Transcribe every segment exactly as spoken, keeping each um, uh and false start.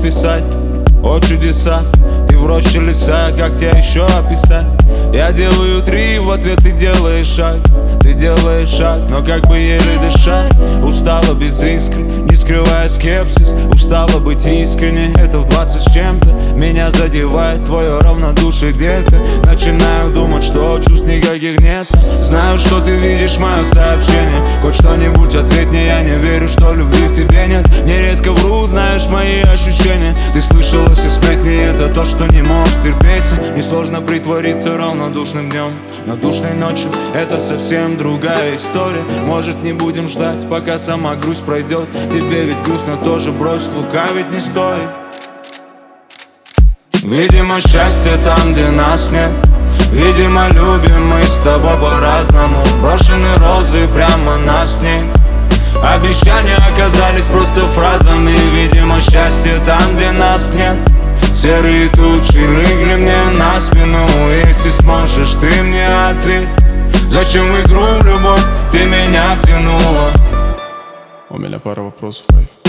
писать о чудеса. Ты в роще леса, как тебя еще описать? Я делаю три, в ответ ты делаешь шаг. Ты делаешь шаг, но как бы еле дышать. Устала без искры, не скрывая скепсис. Устала быть искренне, это в двадцать с чем-то. Меня задевает твое равнодушие, детка. Начинаю думать, что чувств никаких нет. Знаю, что ты видишь мое сообщение. Хоть что-нибудь ответь мне, я не верю, что любви в тебе нет. Нередко вру, знаешь мои ощущения. Ты слышала все сплетни, это то, что не можешь терпеть. Несложно притвориться равнодушным днем, но душной ночью это совсем другая история. Может, не будем ждать, пока сама грусть пройдет. Тебе ведь грустно тоже, брось, лукавить не стоит. Видимо, счастье там, где нас нет. Видимо, любим мы с тобой по-разному. Брошены розы прямо на снег. Обещания оказались просто фразами. Видимо, счастье там, где нас нет. Серые тучи легли мне на спину. Если сможешь, ты мне ответь. Зачем в игру любовь ты меня втянула? У меня пара вопросов.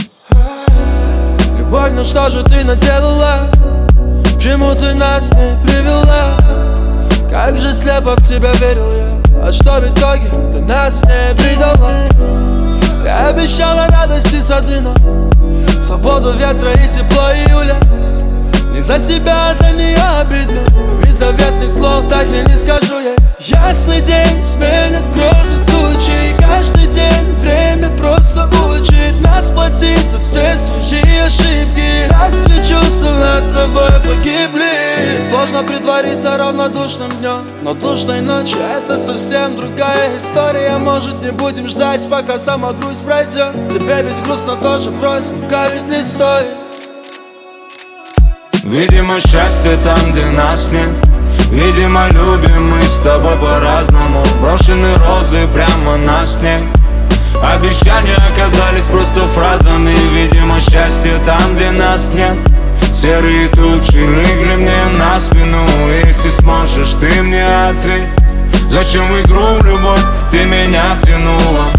Любовь, ну что же ты наделала? К чему ты нас не привела? Как же слепо в тебя верил я. А что в итоге ты нас не предала? Ты обещала радости сады нам, свободу ветра и тепло июля. Не за себя, а за нее обидно. Ведь заветных слов так и не скажу я. Ясный день сменит грозы тучи. И каждый день время просто учит нас платить за все свои ошибки. Разве чувства нас с тобой погибли? Сложно притвориться равнодушным днем, но душной ночью это совсем другая история. Может, не будем ждать, пока сама грусть пройдет. Тебе ведь грустно тоже, брось, лукавить не стоит. Видимо, счастье там, где нас нет. Видимо, любим мы с тобой по-разному. Брошены розы прямо на снег. Обещания оказались просто фразами. Видимо, счастье там, где нас нет. Серые тучи легли мне на спину. Если сможешь, ты мне ответь. Зачем в игру любовь ты меня втянула?